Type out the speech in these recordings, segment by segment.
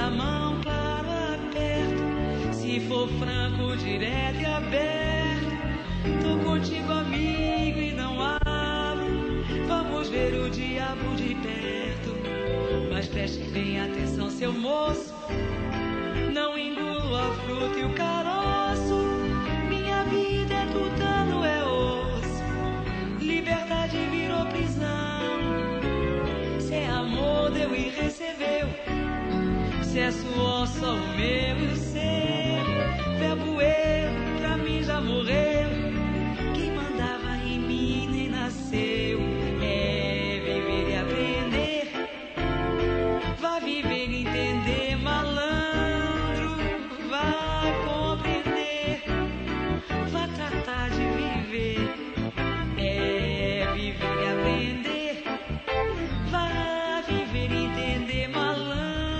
a mão para o aperto. Se for franco, direto e aberto, tô contigo, amigo, e não abro. Vamos ver o diabo de perto. Mas preste bem atenção, seu moço, não engulo a fruta e o caroço. Minha vida é tutano, é osso. Liberdade virou prisão. Se é amor, deu e recebeu. Se é suor, só o meu e o seu. Verbo eu, pra mim já morreu. Quem mandava em mim nem nasceu. É viver e aprender. Vá viver e entender, malandro. Vá compreender. Vá tratar de viver. É viver e aprender. Vá viver e entender, malandro.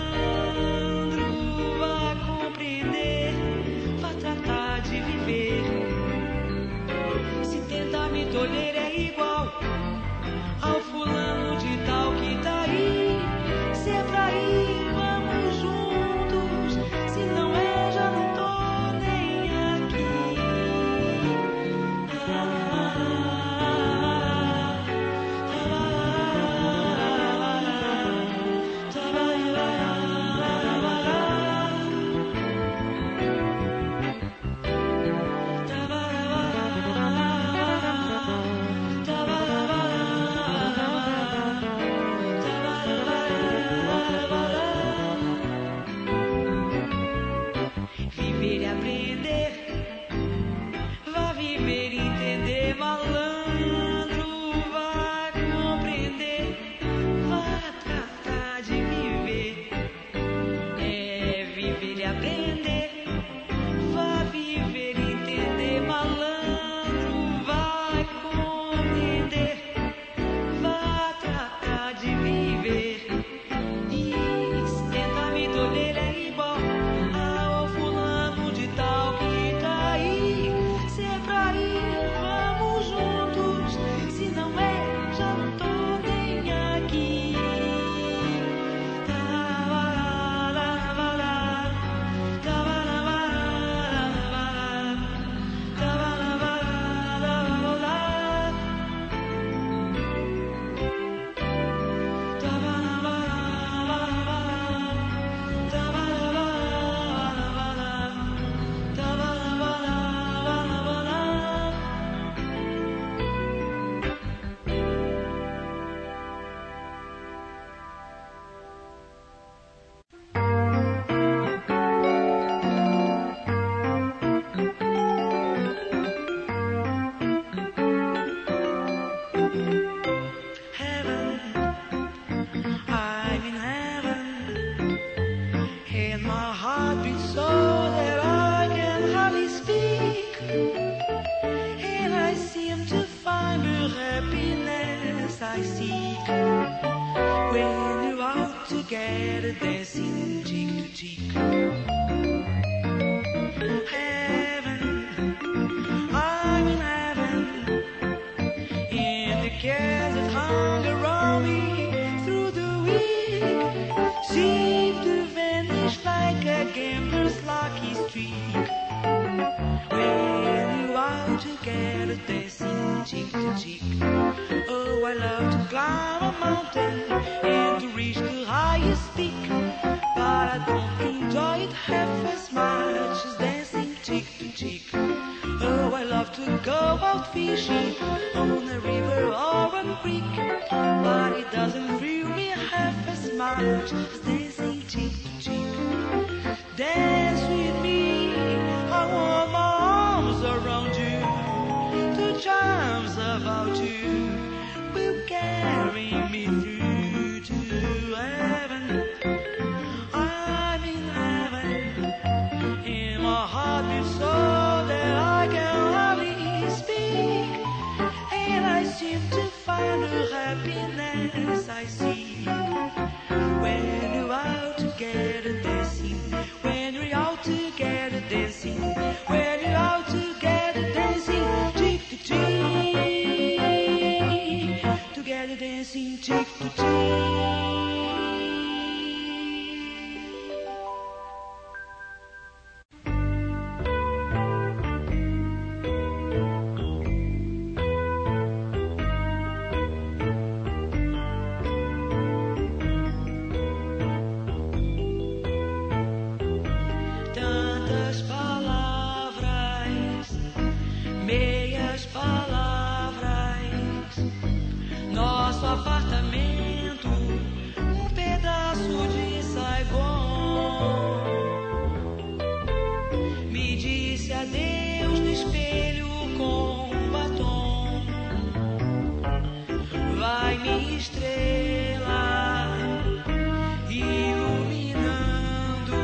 Vá compreender. Vá tratar de viver. Se tentar me tolher é igual ao fulano de tal que tá aí. Se é pra ir, vamos juntos. Se não é, já não tô nem aqui. Viver e aprender, vá viver e entender, malandro, vá compreender, vá tratar de viver. É viver e aprender, vá viver e entender, malandro, vá compreender, vá tratar de viver. E se tentar me tolher é igual ao fulano de tal que tá aí. Se é pra ir, vamos juntos. Se não é, já não tô nem aqui. Heaven, I'm in heaven, and my heart beats so that I can hardly speak, and I seem to find the happiness I seek when you're out together dancing cheek to cheek. Heaven, I'm in heaven, and the cares that hung around me through the week seem to vanish like a gambler's lucky streak when you are together dancing cheek to cheek. Oh, I love to climb a mountain and to reach the highest peak, but I don't enjoy it half as much as dancing cheek to cheek. Oh, I love to go out fishing on a river or a creek, but it doesn't thrill me half as much as dancing cheek to cheek. Dance with me, I want my arms around you. The charms about you will carry me through to heaven. I'm in heaven, and my heart beats so that I can hardly speak, and I seem to find the happiness I see when you're out together dancing, when you're out together dancing, when you're out together dancing cheek to cheek, together dancing cheek to espelho com batom. Vai minha estrela iluminando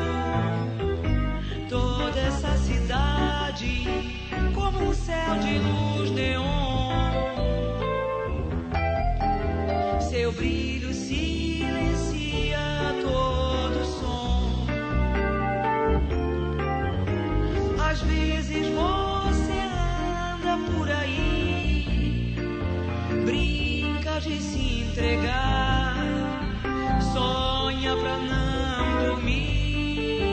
toda essa cidade como um céu de luz neon. Seu brilho silencia todo som. Às vezes você anda por aí, brinca de se entregar, sonha pra não dormir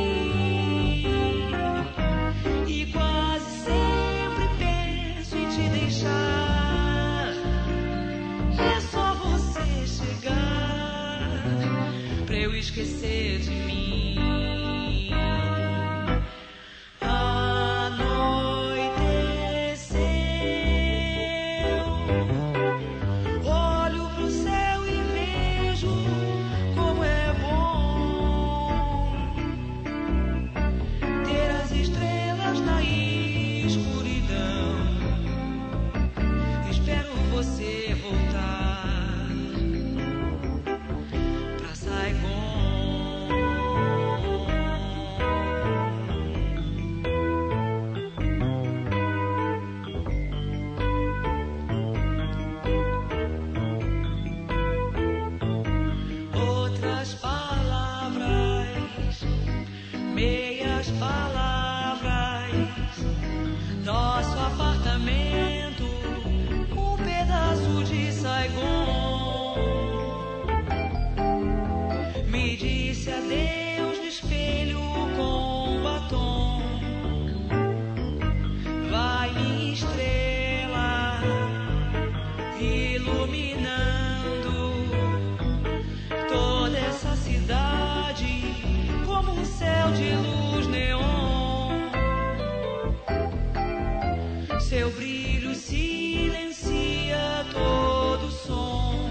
e quase sempre penso em te deixar. E é só você chegar pra eu esquecer de mim. Você voltar pra Saigon. Outras palavras, meias palavras, nosso apartamento, pedaço de Saigon. Me disse adeus no espelho com batom. Vai minha estrela iluminando toda essa cidade como um céu de luz neon. Seu brilho silencia todo som.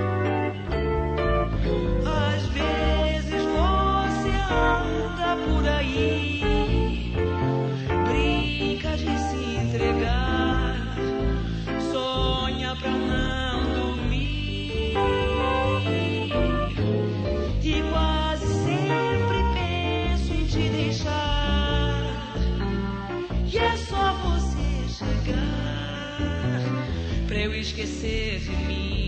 Às vezes você anda por aí, brinca de se entregar, sonha pra não dormir e quase sempre penso em te deixar. E é só você chegar pra eu esquecer de mim.